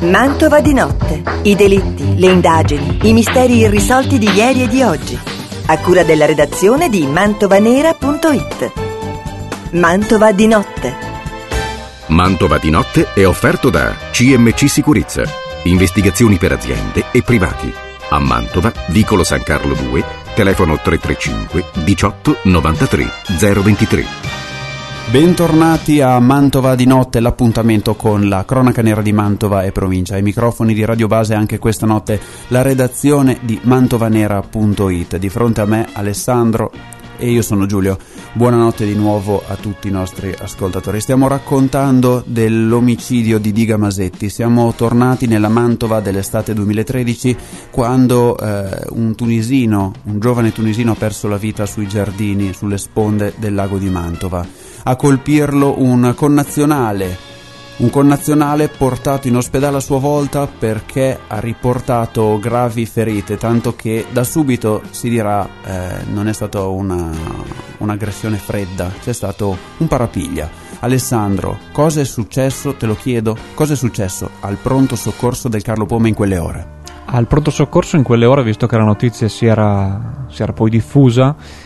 Mantova di notte. I delitti, le indagini, i misteri irrisolti di ieri e di oggi. A cura della redazione di mantovanera.it. Mantova di notte. Mantova di notte è offerto da CMC Sicurezza. Investigazioni per aziende e privati. A Mantova, vicolo San Carlo 2, telefono 335 18 93 023. Bentornati a Mantova di notte, l'appuntamento con la cronaca nera di Mantova e provincia. Ai microfoni di Radio Base anche questa notte la redazione di mantovanera.it. Di fronte a me Alessandro e io sono Giulio. Buonanotte di nuovo a tutti i nostri ascoltatori. Stiamo raccontando dell'omicidio di Diga Masetti. Siamo tornati nella Mantova dell'estate 2013 quando un giovane tunisino ha perso la vita sui giardini, sulle sponde del lago di Mantova. A colpirlo un connazionale portato in ospedale a sua volta perché ha riportato gravi ferite, tanto che da subito si dirà non è stata un'aggressione fredda, c'è stato un parapiglia. Alessandro, cosa è successo? Te lo chiedo, cosa è successo al pronto soccorso del Carlo Poma in quelle ore? Al pronto soccorso in quelle ore, visto che la notizia si era poi diffusa,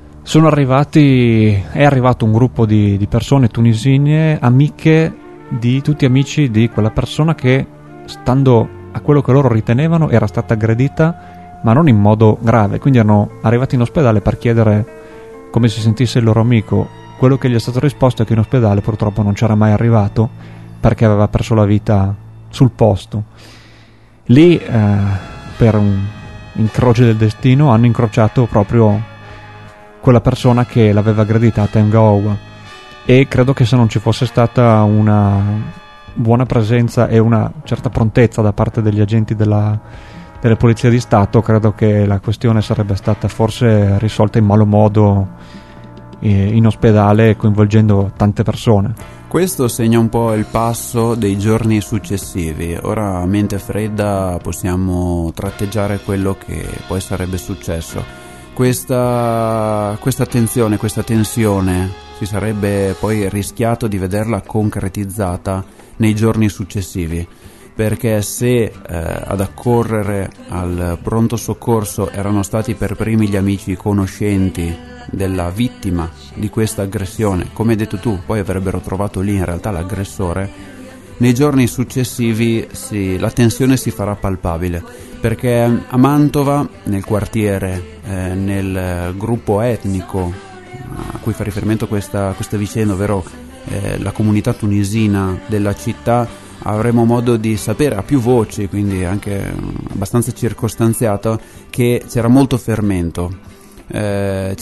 è arrivato un gruppo di persone tunisine, amiche di tutti amici di quella persona che, stando a quello che loro ritenevano, era stata aggredita, ma non in modo grave. Quindi erano arrivati in ospedale per chiedere come si sentisse il loro amico. Quello che gli è stato risposto è che in ospedale purtroppo non c'era mai arrivato perché aveva perso la vita sul posto. Lì, per un incrocio del destino, hanno incrociato proprio quella persona che l'aveva aggredita a Temgaoua, e credo che se non ci fosse stata una buona presenza e una certa prontezza da parte degli agenti delle polizie di Stato, credo che la questione sarebbe stata forse risolta in malo modo in ospedale, coinvolgendo tante persone. Questo segna un po' il passo dei giorni successivi. Ora, a mente fredda, possiamo tratteggiare quello che poi sarebbe successo. Questa tensione si sarebbe poi rischiato di vederla concretizzata nei giorni successivi, perché se ad accorrere al pronto soccorso erano stati per primi gli amici conoscenti della vittima di questa aggressione, come hai detto tu, poi avrebbero trovato lì in realtà l'aggressore, nei giorni successivi la tensione si farà palpabile, perché a Mantova, nel quartiere, nel gruppo etnico a cui fa riferimento questa vicenda, ovvero la comunità tunisina della città, avremo modo di sapere a più voci, quindi anche abbastanza circostanziato, che c'era molto fermento e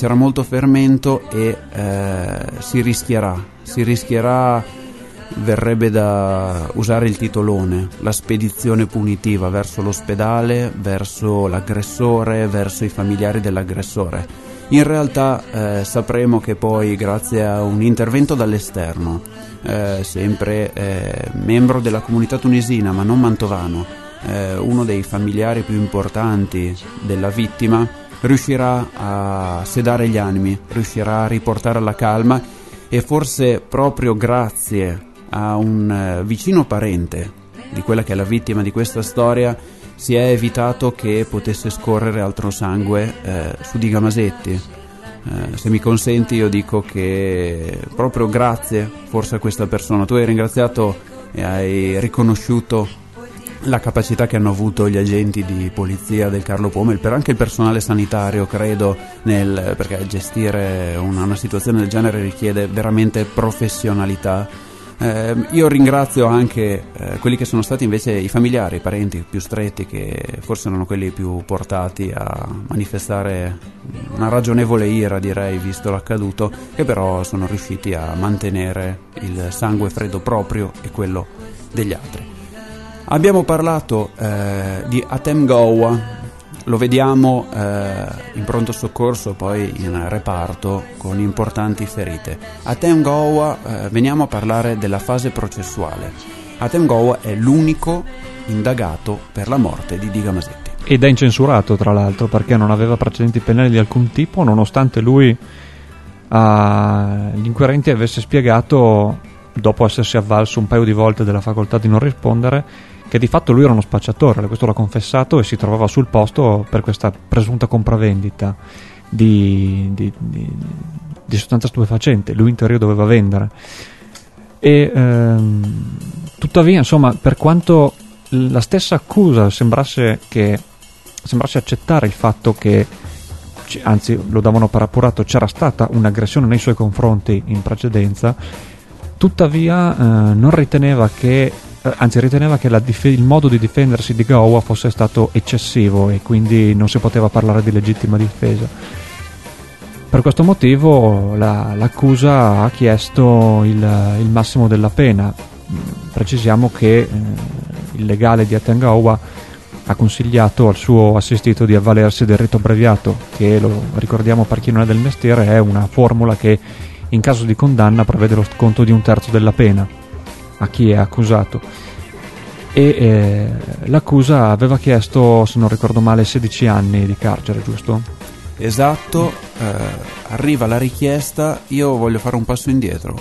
si rischierà, verrebbe da usare il titolone, la spedizione punitiva verso l'ospedale, verso l'aggressore, verso i familiari dell'aggressore. In realtà sapremo che poi, grazie a un intervento dall'esterno, sempre membro della comunità tunisina ma non mantovano, uno dei familiari più importanti della vittima, riuscirà a sedare gli animi, riuscirà a riportare alla calma, e forse proprio grazie a un vicino parente di quella che è la vittima di questa storia si è evitato che potesse scorrere altro sangue su Diga Masetti. Se mi consenti, io dico che proprio grazie forse a questa persona tu hai ringraziato e hai riconosciuto la capacità che hanno avuto gli agenti di polizia del Carlo Poma, per anche il personale sanitario, credo, perché gestire una situazione del genere richiede veramente professionalità. Io ringrazio anche quelli che sono stati invece i familiari, i parenti più stretti, che forse erano quelli più portati a manifestare una ragionevole ira, direi, visto l'accaduto, che però sono riusciti a mantenere il sangue freddo proprio e quello degli altri. Abbiamo parlato di Temgaoua. Lo vediamo in pronto soccorso, poi in reparto con importanti ferite. A Temgaoua veniamo a parlare della fase processuale. A Temgaoua è l'unico indagato per la morte di Diga Masetti. Ed è incensurato, tra l'altro, perché non aveva precedenti penali di alcun tipo, nonostante lui agli inquirenti avesse spiegato, dopo essersi avvalso un paio di volte della facoltà di non rispondere, che di fatto lui era uno spacciatore, questo l'ha confessato, e si trovava sul posto per questa presunta compravendita di sostanza stupefacente. Lui in teoria doveva vendere, e tuttavia, insomma, per quanto la stessa accusa sembrasse accettare il fatto che, anzi lo davano per appurato, c'era stata un'aggressione nei suoi confronti in precedenza, tuttavia non riteneva che, riteneva che il modo di difendersi di Gaowa fosse stato eccessivo e quindi non si poteva parlare di legittima difesa. Per questo motivo l'accusa ha chiesto il massimo della pena. Precisiamo che il legale di Aten Gaowa ha consigliato al suo assistito di avvalersi del rito abbreviato, che, lo ricordiamo per chi non è del mestiere, è una formula che in caso di condanna prevede lo sconto di 1/3 della pena a chi è accusato. E l'accusa aveva chiesto, se non ricordo male, 16 anni di carcere, giusto? Esatto. Arriva la richiesta. Io voglio fare un passo indietro.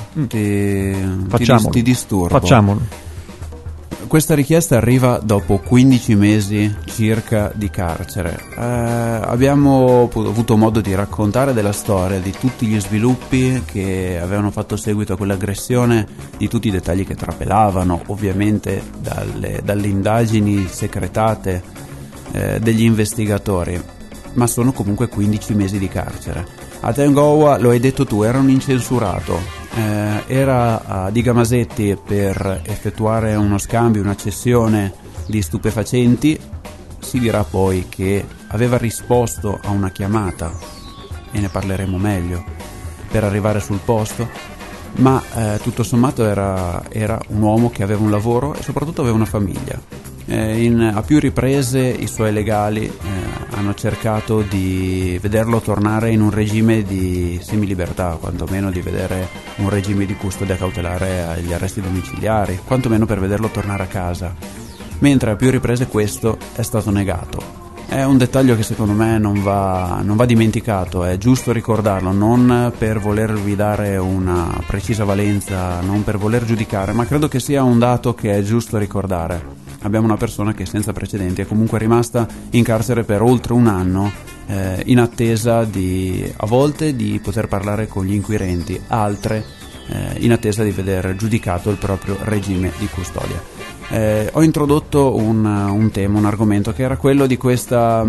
Ti disturbo. Facciamolo. Questa richiesta arriva dopo 15 mesi circa di carcere. Abbiamo avuto modo di raccontare della storia, di tutti gli sviluppi che avevano fatto seguito a quell'aggressione, di tutti i dettagli che trapelavano ovviamente dalle indagini segretate degli investigatori, ma sono comunque 15 mesi di carcere. Aten Gaowa, lo hai detto tu, era un incensurato. Era a Digamasetti per effettuare uno scambio, una cessione di stupefacenti. Si dirà poi che aveva risposto a una chiamata, e ne parleremo meglio, per arrivare sul posto, ma tutto sommato era un uomo che aveva un lavoro e soprattutto aveva una famiglia. A più riprese i suoi legali hanno cercato di vederlo tornare in un regime di semilibertà, quantomeno di vedere un regime di custodia cautelare agli arresti domiciliari, quantomeno per vederlo tornare a casa, mentre a più riprese questo è stato negato. È un dettaglio che secondo me non va dimenticato, è giusto ricordarlo, non per volervi dare una precisa valenza, non per voler giudicare, ma credo che sia un dato che è giusto ricordare. Abbiamo una persona che senza precedenti è comunque rimasta in carcere per oltre un anno, in attesa a volte di poter parlare con gli inquirenti, altre in attesa di vedere giudicato il proprio regime di custodia. Ho introdotto un tema, un argomento che era quello di questa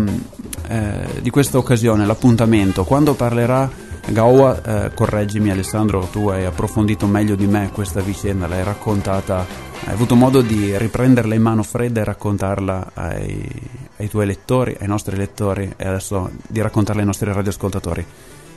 occasione, l'appuntamento. Quando parlerà Gaowa, correggimi Alessandro, tu hai approfondito meglio di me questa vicenda, l'hai raccontata, hai avuto modo di riprenderla in mano fredda e raccontarla ai tuoi lettori, ai nostri lettori, e adesso di raccontarla ai nostri radioascoltatori.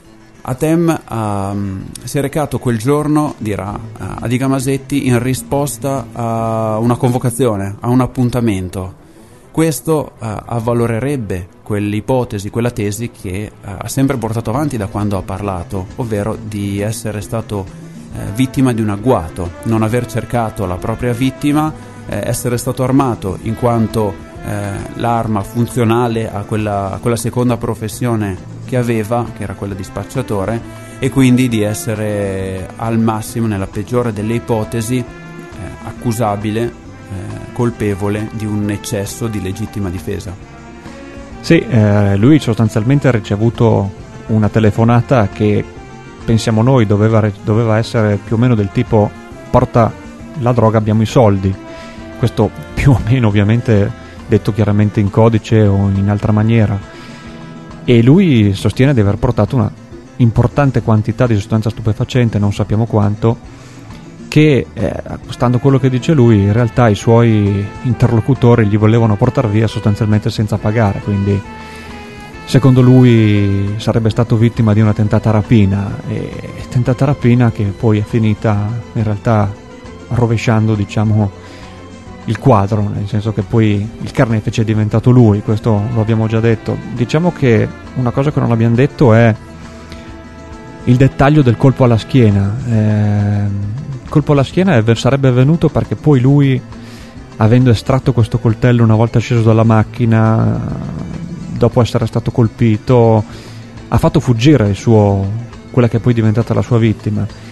Atem si è recato quel giorno, dirà, a Digamasetti in risposta a una convocazione, a un appuntamento. Questo avvalorerebbe quell'ipotesi, quella tesi che ha sempre portato avanti da quando ha parlato, ovvero di essere stato vittima di un agguato, non aver cercato la propria vittima, essere stato armato in quanto l'arma funzionale a quella seconda professione che aveva, che era quella di spacciatore, e quindi di essere al massimo, nella peggiore delle ipotesi, accusabile, colpevole di un eccesso di legittima difesa. Sì, lui sostanzialmente ha ricevuto una telefonata che pensiamo noi doveva essere più o meno del tipo: porta la droga, abbiamo i soldi. Questo più o meno, ovviamente detto chiaramente in codice o in altra maniera, e lui sostiene di aver portato una importante quantità di sostanza stupefacente, non sappiamo quanto, che stando a quello che dice lui, in realtà i suoi interlocutori gli volevano portare via sostanzialmente senza pagare, quindi secondo lui sarebbe stato vittima di una tentata rapina, e tentata rapina che poi è finita in realtà rovesciando, diciamo, il quadro, nel senso che poi il carnefice è diventato lui. Questo lo abbiamo già detto. Diciamo che una cosa che non abbiamo detto è il dettaglio del colpo alla schiena. Il colpo alla schiena sarebbe avvenuto perché poi lui, avendo estratto questo coltello una volta sceso dalla macchina, dopo essere stato colpito, ha fatto fuggire quella che è poi diventata la sua vittima,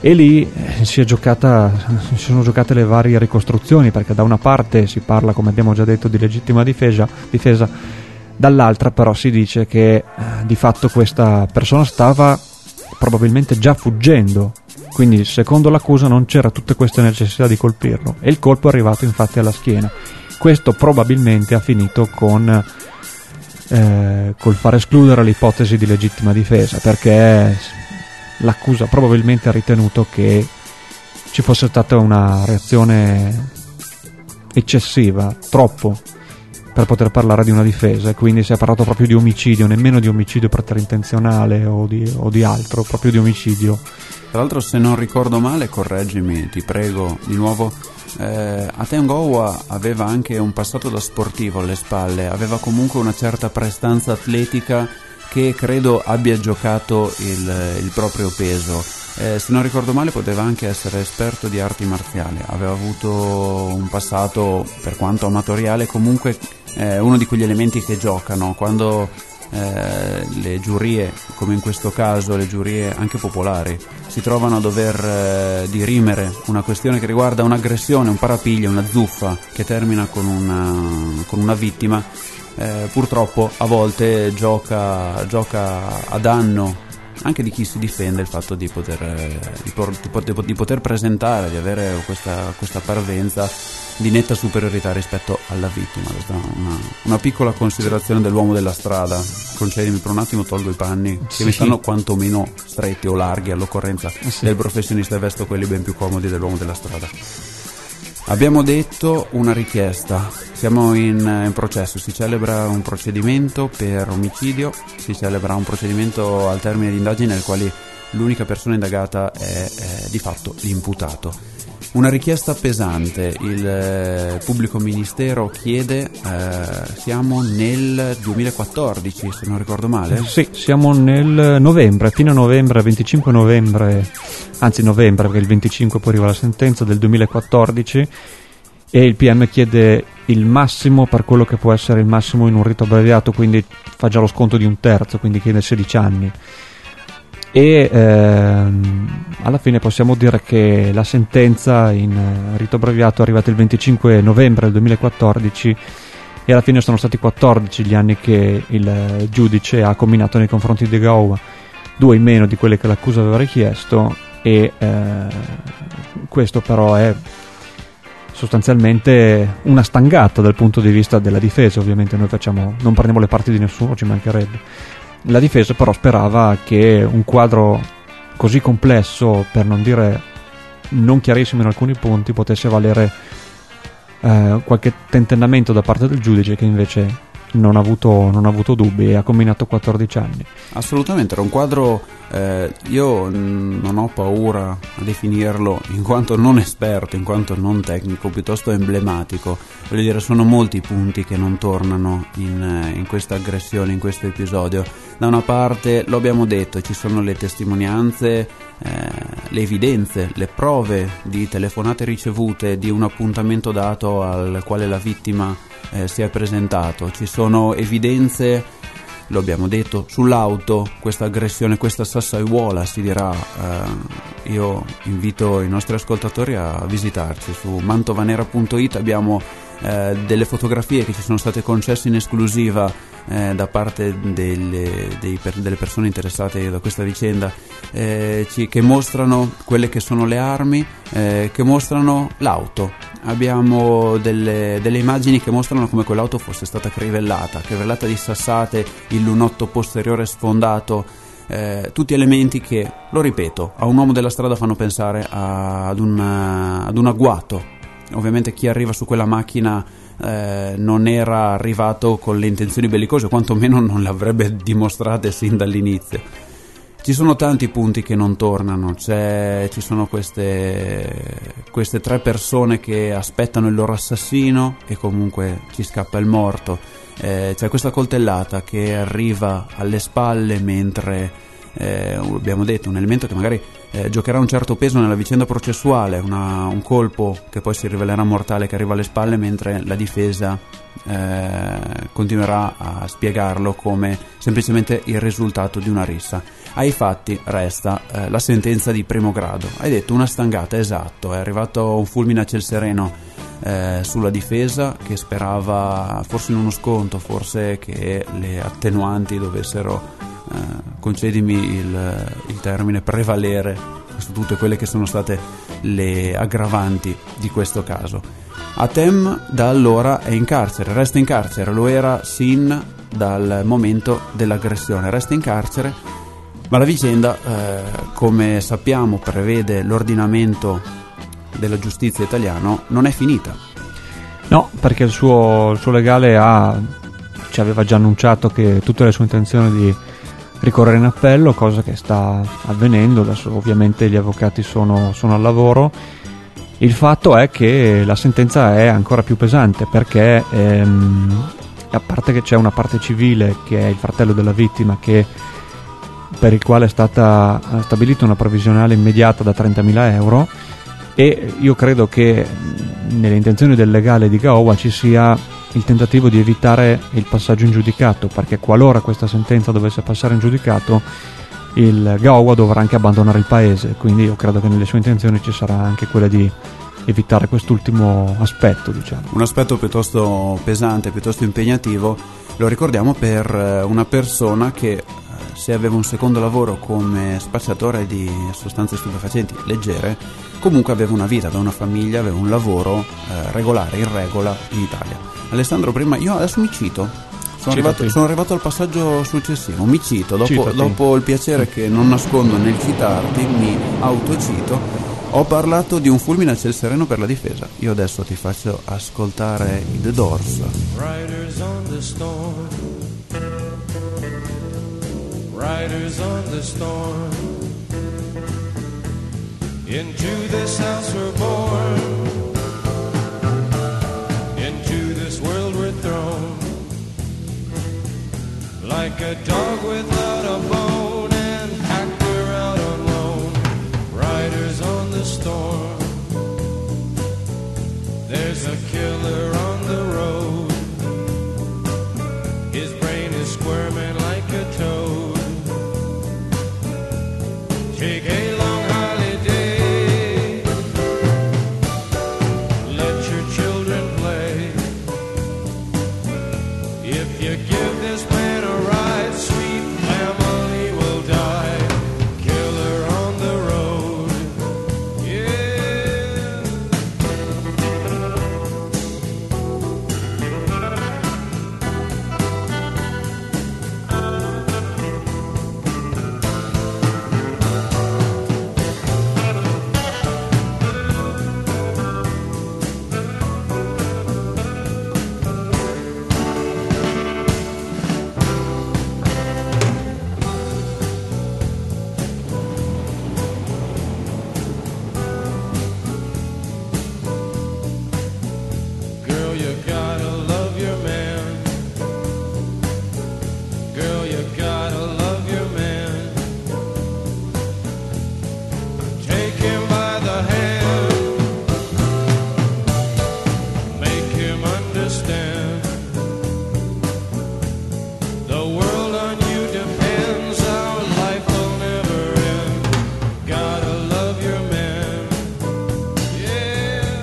e lì si sono giocate le varie ricostruzioni, perché da una parte si parla, come abbiamo già detto, di legittima difesa, dall'altra però si dice che di fatto questa persona stava probabilmente già fuggendo, quindi secondo l'accusa non c'era tutte queste necessità di colpirlo, e il colpo è arrivato infatti alla schiena. Questo probabilmente ha finito col far escludere l'ipotesi di legittima difesa, perché l'accusa probabilmente ha ritenuto che ci fosse stata una reazione eccessiva, troppo, per poter parlare di una difesa, e quindi si è parlato proprio di omicidio, nemmeno di omicidio preterintenzionale o di altro, proprio di omicidio. Tra l'altro, se non ricordo male, correggimi, ti prego di nuovo, Atengowa aveva anche un passato da sportivo alle spalle, aveva comunque una certa prestanza atletica che credo abbia giocato il proprio peso. Se non ricordo male, poteva anche essere esperto di arti marziali, aveva avuto un passato, per quanto amatoriale, comunque uno di quegli elementi che giocano quando le giurie, come in questo caso le giurie anche popolari, si trovano a dover dirimere una questione che riguarda un'aggressione, un parapiglio, una zuffa che termina con una vittima. Purtroppo a volte gioca a danno anche di chi si difende il fatto di poter presentare, di avere questa parvenza di netta superiorità rispetto alla vittima. Questa è una piccola considerazione dell'uomo della strada. Concedimi per un attimo, tolgo i panni che mi stanno quantomeno stretti o larghi all'occorrenza del professionista, e vesto quelli ben più comodi dell'uomo della strada. Abbiamo detto una richiesta, siamo in processo, si celebra un procedimento per omicidio, si celebra un procedimento al termine di indagini nel quale l'unica persona indagata è di fatto l'imputato. Una richiesta pesante, il pubblico ministero chiede, siamo nel 2014 se non ricordo male? Sì, siamo nel novembre, fino a novembre, 25 novembre, anzi novembre, perché il 25 poi arriva la sentenza del 2014, e il PM chiede il massimo per quello che può essere il massimo in un rito abbreviato, quindi fa già lo sconto di un terzo, quindi chiede 16 anni. E alla fine possiamo dire che la sentenza in rito abbreviato è arrivata il 25 novembre del 2014, e alla fine sono stati 14 gli anni che il giudice ha comminato nei confronti di Gawa, 2 in meno di quelle che l'accusa aveva richiesto, e questo però è sostanzialmente una stangata dal punto di vista della difesa. Ovviamente noi non prendiamo le parti di nessuno, ci mancherebbe. La difesa però sperava che un quadro così complesso, per non dire non chiarissimo in alcuni punti, potesse valere qualche tentennamento da parte del giudice, che invece non ha avuto dubbi e ha comminato 14 anni. Assolutamente, era un quadro, io non ho paura a definirlo, in quanto non esperto, in quanto non tecnico, piuttosto emblematico. Voglio dire, sono molti i punti che non tornano in questa aggressione, in questo episodio. Da una parte, lo abbiamo detto, ci sono le testimonianze, le evidenze, le prove di telefonate ricevute, di un appuntamento dato al quale la vittima si è presentato. Ci sono evidenze, lo abbiamo detto, sull'auto, questa aggressione, questa sassaiuola si dirà. Io invito i nostri ascoltatori a visitarci su mantovanera.it. abbiamo delle fotografie che ci sono state concesse in esclusiva da parte delle persone interessate da questa vicenda, che mostrano quelle che sono le armi, che mostrano l'auto. Abbiamo delle immagini che mostrano come quell'auto fosse stata crivellata di sassate, il lunotto posteriore sfondato, tutti elementi che, lo ripeto, a un uomo della strada fanno pensare ad un agguato. Ovviamente chi arriva su quella macchina non era arrivato con le intenzioni bellicose, quantomeno non le avrebbe dimostrate sin dall'inizio. Ci sono tanti punti che non tornano, ci sono queste 3 persone che aspettano il loro assassino e comunque ci scappa il morto, c'è questa coltellata che arriva alle spalle mentre abbiamo detto, un elemento che magari giocherà un certo peso nella vicenda processuale, un colpo che poi si rivelerà mortale che arriva alle spalle, mentre la difesa continuerà a spiegarlo come semplicemente il risultato di una rissa. Ai fatti resta la sentenza di primo grado. Hai detto una stangata, esatto, è arrivato un fulmine a ciel sereno sulla difesa, che sperava forse in uno sconto, forse che le attenuanti dovessero, concedimi il termine, prevalere su tutte quelle che sono state le aggravanti di questo caso. Atem da allora è in carcere, resta in carcere, lo era sin dal momento dell'aggressione, resta in carcere, ma la vicenda, come sappiamo prevede l'ordinamento della giustizia italiano, non è finita. No, perché il suo legale ci aveva già annunciato che tutte le sue intenzioni di ricorrere in appello, cosa che sta avvenendo. Adesso ovviamente gli avvocati sono al lavoro. Il fatto è che la sentenza è ancora più pesante, perché a parte che c'è una parte civile, che è il fratello della vittima, per il quale è stata stabilita una provvisionale immediata da 30.000 euro, e io credo che nelle intenzioni del legale di Gaowa ci sia il tentativo di evitare il passaggio in giudicato, perché qualora questa sentenza dovesse passare in giudicato, il Gaowa dovrà anche abbandonare il paese, quindi io credo che nelle sue intenzioni ci sarà anche quella di evitare quest'ultimo aspetto, diciamo. Un aspetto piuttosto pesante, piuttosto impegnativo, lo ricordiamo per una persona che, se aveva un secondo lavoro come spacciatore di sostanze stupefacenti leggere, comunque aveva una vita, aveva una famiglia, aveva un lavoro regolare, in regola in Italia. Alessandro, prima io adesso mi cito, sono arrivato al passaggio successivo, mi cito, dopo il piacere che non nascondo nel citarti, mi autocito. Ho parlato di un fulmine a ciel sereno per la difesa. Io adesso ti faccio ascoltare i The Doors. Riders on the storm, riders on the storm, into this house we're born, into this world we're thrown, like a dog without a bone, and packed we're out on loan. Riders on the storm, there's a killer on the road, his brain is squirming like a toad. Take a long holiday, let your children play. If you give this man a ride, sweet family will die. Killer on the road, yeah. Girl, you gotta love your man. Girl, you gotta love your man. Take him by the hand, make him understand. The world on you depends, our life will never end. Gotta love your man, yeah.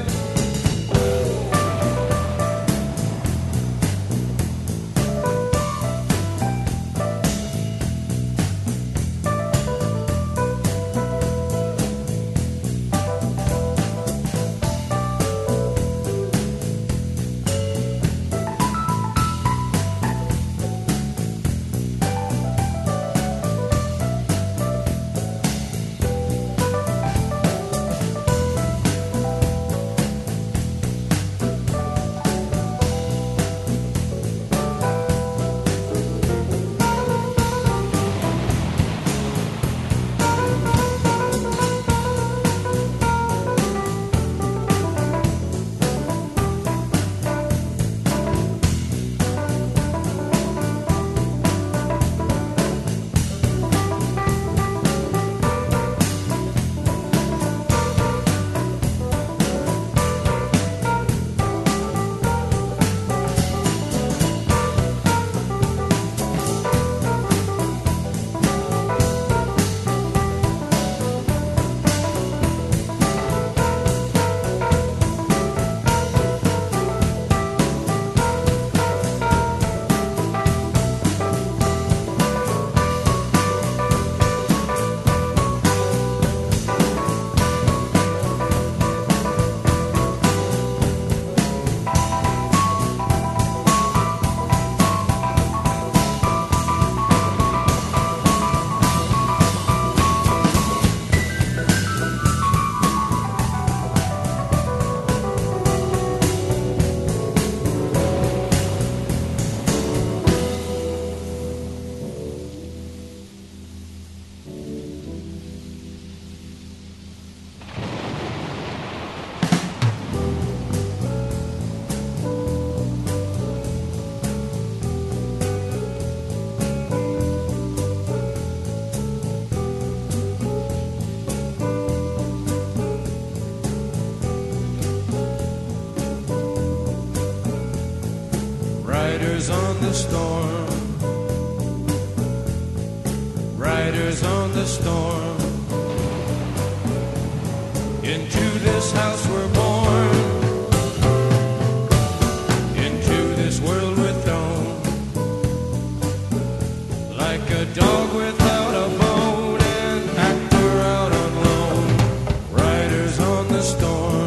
Riders on the storm, riders on the storm. Into this house we're born, into this world we're thrown, like a dog without a bone, an actor out on loan. Riders on the storm.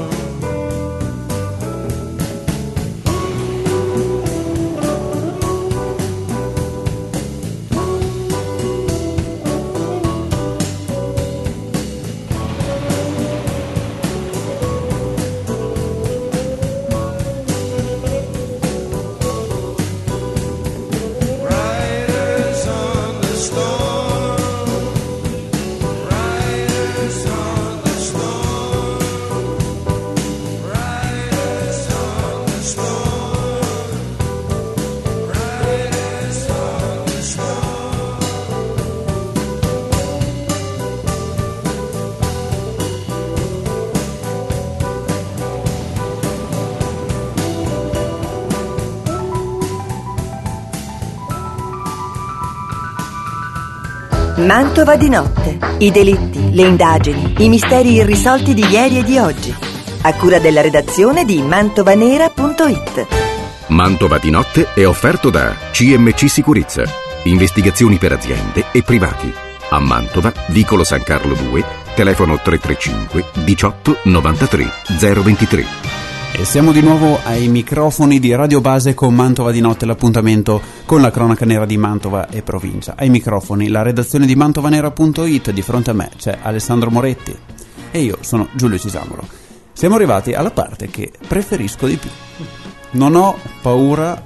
Mantova di notte. I delitti, le indagini, i misteri irrisolti di ieri e di oggi. A cura della redazione di mantovanera.it. Mantova di notte è offerto da CMC Sicurezza. Investigazioni per aziende e privati. A Mantova, vicolo San Carlo 2, telefono 335 18 93 023. E siamo di nuovo ai microfoni di Radio Base con Mantova di notte, l'appuntamento con la cronaca nera di Mantova e provincia. Ai microfoni la redazione di mantovanera.it, di fronte a me c'è Alessandro Moretti e io sono Giulio Cisamolo. Siamo arrivati alla parte che preferisco di più. Non ho paura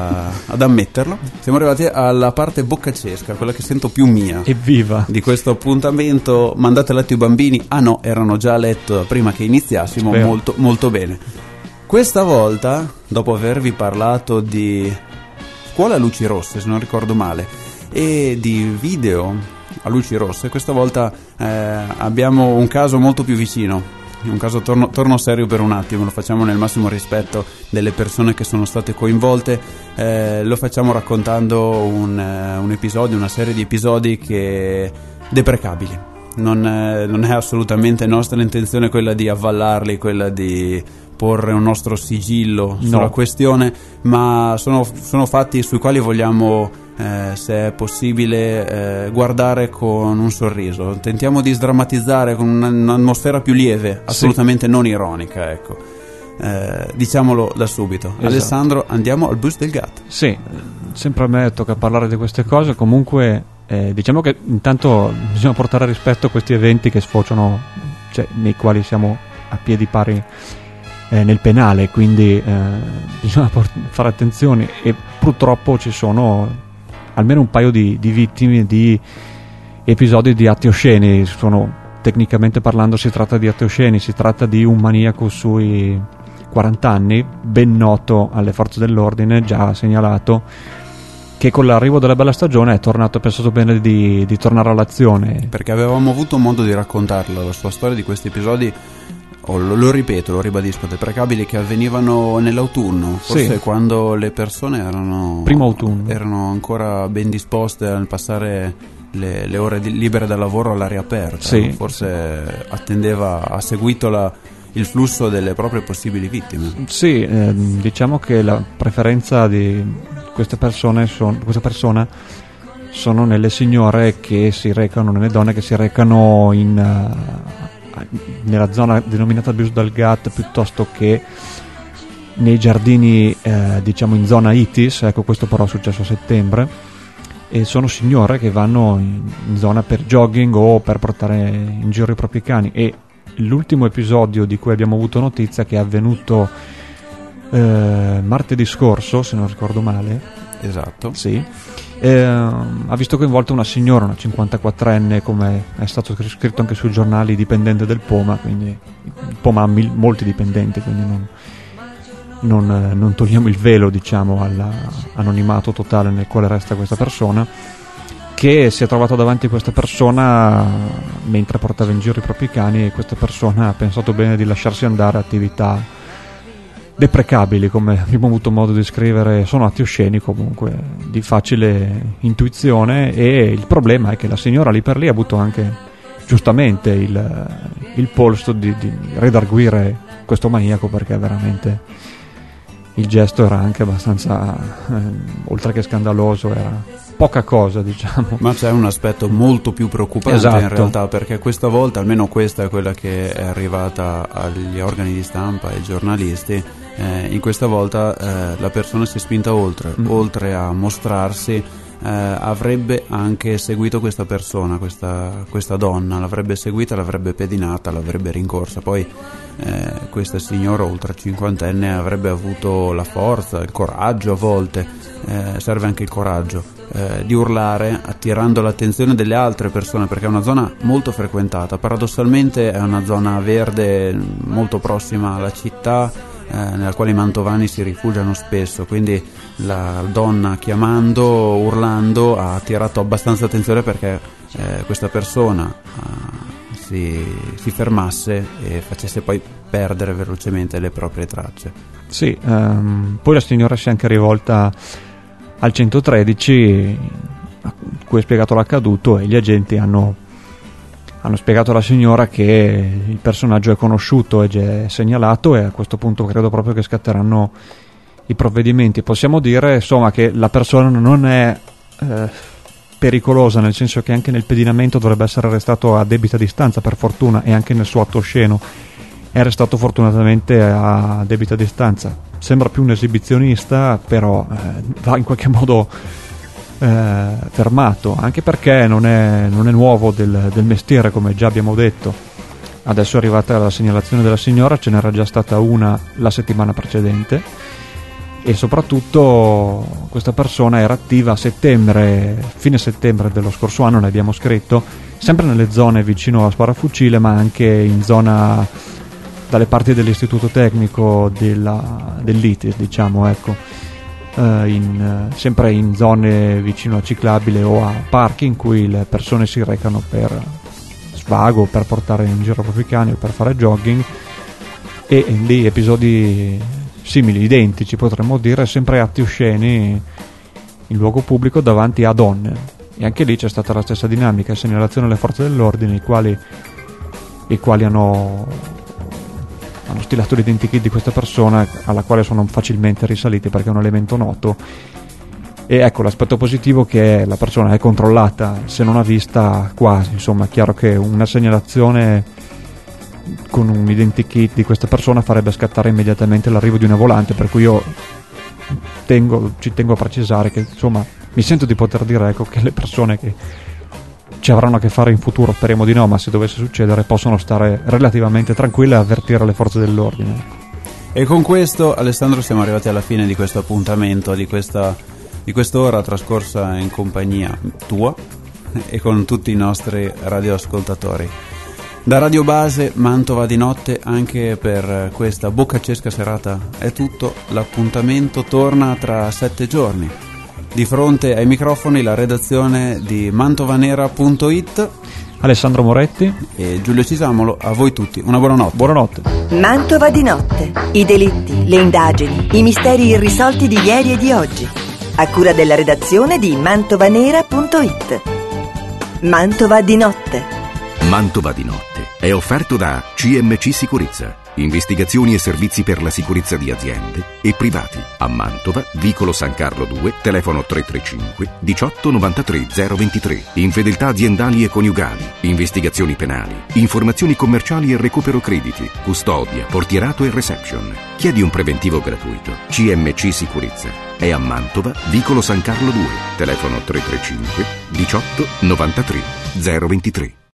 ad ammetterlo. Siamo arrivati alla parte boccacesca, quella che sento più mia. Evviva! Di questo appuntamento. Mandate a letto i bambini. Ah no, erano già a letto prima che iniziassimo. Molto, molto bene. Questa volta, dopo avervi parlato di scuola a luci rosse, se non ricordo male, e di video a luci rosse, questa volta abbiamo un caso molto più vicino. Un caso torno serio per un attimo, lo facciamo nel massimo rispetto delle persone che sono state coinvolte, lo facciamo raccontando un episodio, una serie di episodi che deprecabili. Non è assolutamente nostra intenzione quella di avvallarli, quella di porre un nostro sigillo sulla questione, ma sono fatti sui quali vogliamo, se è possibile, guardare con un sorriso. Tentiamo di sdrammatizzare con un'atmosfera più lieve, assolutamente non ironica, ecco. Diciamolo da subito. Esatto. Alessandro, andiamo al bus del gatto. Sì, sempre a me tocca parlare di queste cose. Comunque diciamo che intanto bisogna portare a rispetto questi eventi che sfociano, cioè nei quali siamo a piedi pari nel penale, quindi bisogna fare attenzione, e purtroppo ci sono almeno un paio di vittime di episodi di atti osceni. Tecnicamente parlando si tratta di atti osceni, si tratta di un maniaco sui 40 anni, ben noto alle forze dell'ordine, già segnalato, che con l'arrivo della bella stagione è tornato, pensato bene di tornare all'azione. Perché avevamo avuto modo di raccontarla, la sua storia di questi episodi, lo ripeto, lo ribadisco, deprecabili, che avvenivano nell'autunno, forse sì, quando le persone primo autunno erano ancora ben disposte a passare le ore libere dal lavoro all'aria aperta, sì. Forse ha seguito il flusso delle proprie possibili vittime. Sì, diciamo che la preferenza di questa persona sono nelle signore che si recano, nelle donne che si recano nella zona denominata Bus del Gat, piuttosto che nei giardini diciamo in zona ITIS. Ecco, questo però è successo a settembre, e sono signore che vanno in zona per jogging o per portare in giro i propri cani. E l'ultimo episodio di cui abbiamo avuto notizia, che è avvenuto martedì scorso, se non ricordo male, esatto, sì, ha visto coinvolta una signora, una 54enne, come è stato scritto anche sui giornali, dipendente del Poma. Quindi il Poma ha molti dipendenti, quindi non togliamo il velo, diciamo, all'anonimato totale nel quale resta questa persona, che si è trovato davanti a questa persona mentre portava in giro i propri cani, e questa persona ha pensato bene di lasciarsi andare a attività deprecabili, come abbiamo avuto modo di scrivere. Sono atti osceni comunque, di facile intuizione, e il problema è che la signora lì per lì ha avuto anche giustamente il polso di redarguire questo maniaco, perché veramente il gesto era anche abbastanza, oltre che scandaloso, era poca cosa, diciamo. Ma c'è un aspetto molto più preoccupante, esatto, in realtà, perché questa volta, almeno questa è quella che è arrivata agli organi di stampa e ai giornalisti, in questa volta la persona si è spinta oltre a mostrarsi. Avrebbe anche seguito questa persona, questa donna, l'avrebbe seguita, l'avrebbe pedinata, l'avrebbe rincorsa. Poi questa signora ultra cinquantenne avrebbe avuto la forza, il coraggio, a volte serve anche il coraggio di urlare, attirando l'attenzione delle altre persone, perché è una zona molto frequentata. Paradossalmente è una zona verde molto prossima alla città, nella quale i mantovani si rifugiano spesso, quindi la donna chiamando, urlando, ha attirato abbastanza attenzione perché questa persona si fermasse e facesse poi perdere velocemente le proprie tracce. Sì, poi la signora si è anche rivolta al 113, a cui è spiegato l'accaduto, e gli agenti hanno spiegato alla signora che il personaggio è conosciuto e già è segnalato, e a questo punto credo proprio che scatteranno i provvedimenti. Possiamo dire insomma che la persona non è pericolosa, nel senso che anche nel pedinamento dovrebbe essere restato a debita distanza, per fortuna, e anche nel suo atto osceno è restato fortunatamente a debita distanza. Sembra più un esibizionista, però va in qualche modo fermato, anche perché non è nuovo del mestiere, come già abbiamo detto. Adesso è arrivata la segnalazione della signora, ce n'era già stata una la settimana precedente, e soprattutto questa persona era attiva a fine settembre dello scorso anno, ne abbiamo scritto, sempre nelle zone vicino a Sparafucile, ma anche in zona dalle parti dell'istituto tecnico dell'ITIS, diciamo, ecco. Sempre in zone vicino a ciclabile o a parchi in cui le persone si recano per svago, per portare in giro i propri cani o per fare jogging, e lì episodi simili, identici potremmo dire, sempre atti osceni in luogo pubblico davanti a donne, e anche lì c'è stata la stessa dinamica, segnalazione alle forze dell'ordine, i quali hanno stilato l'identikit di questa persona, alla quale sono facilmente risaliti perché è un elemento noto. E ecco, l'aspetto positivo che la persona è controllata, se non a vista quasi, insomma. È chiaro che una segnalazione con un identikit di questa persona farebbe scattare immediatamente l'arrivo di una volante, per cui io ci tengo a precisare che, insomma, mi sento di poter dire, ecco, che le persone che ci avranno a che fare in futuro, speriamo di no, ma se dovesse succedere possono stare relativamente tranquille e avvertire le forze dell'ordine. E con questo, Alessandro, siamo arrivati alla fine di questo appuntamento, di quest'ora trascorsa in compagnia tua e con tutti i nostri radioascoltatori. Da Radio Base Mantova di notte, anche per questa boccacesca serata è tutto. L'appuntamento torna tra 7 giorni. Di fronte ai microfoni la redazione di mantovanera.it, Alessandro Moretti e Giulio Cisamolo. A voi tutti una buonanotte. Buonanotte. Mantova di notte. I delitti, le indagini, i misteri irrisolti di ieri e di oggi. A cura della redazione di mantovanera.it. Mantova di notte. Mantova di notte è offerto da CMC Sicurezza. Investigazioni e servizi per la sicurezza di aziende e privati. A Mantova, vicolo San Carlo 2, telefono 335 18 93 023. Infedeltà aziendali e coniugali, investigazioni penali, informazioni commerciali e recupero crediti, custodia, portierato e reception. Chiedi un preventivo gratuito. CMC Sicurezza. È a Mantova, vicolo San Carlo 2, telefono 335 18 93 023.